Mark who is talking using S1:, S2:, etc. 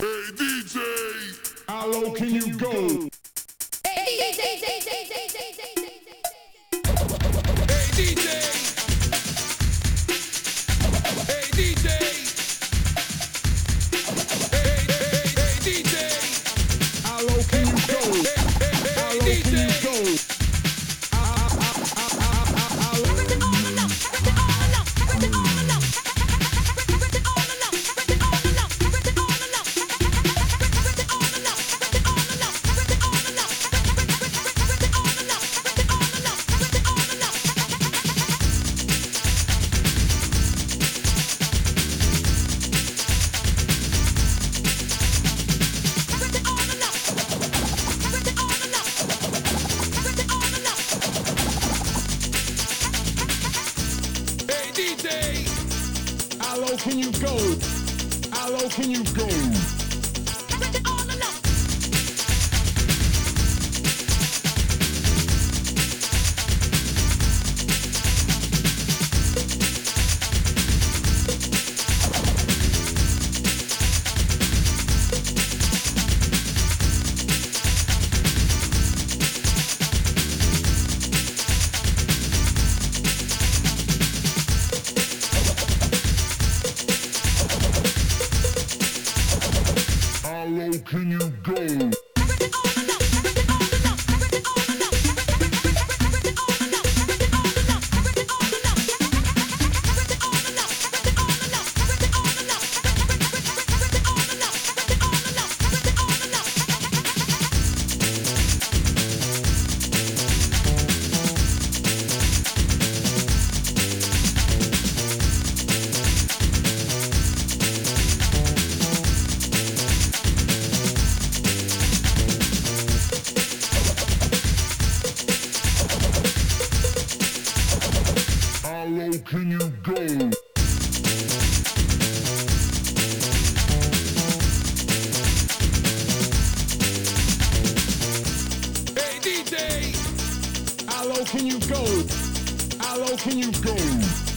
S1: Hey DJ,
S2: How low can you go?
S1: hey DJ, hey DJ, hey DJ,
S2: How low can you go? How low can you go? How low can you go? How low can you go? How low can you go? How low can you go?
S1: hey DJ,
S2: How low can you go? How low can you go?